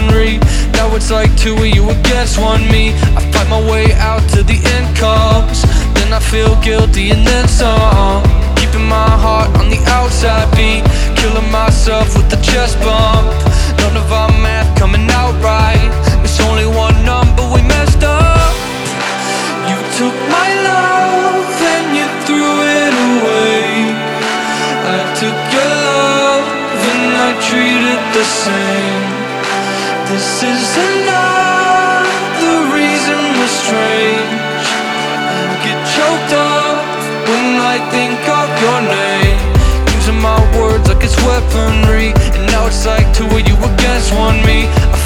weaponry. Now it's like two of you against one me. I fight my way out till the end comes, then I feel guilty and then some. Keeping my heart on the outside beat, killing myself with the chest bump. None of our math coming out right, it's only one number we messed up. You took my love and you threw it away. I took your love and I treat it the same. This is another reason we're strange. I get choked up when I think of your name. Using my words like it's weaponry, and now it's like two of you against one me.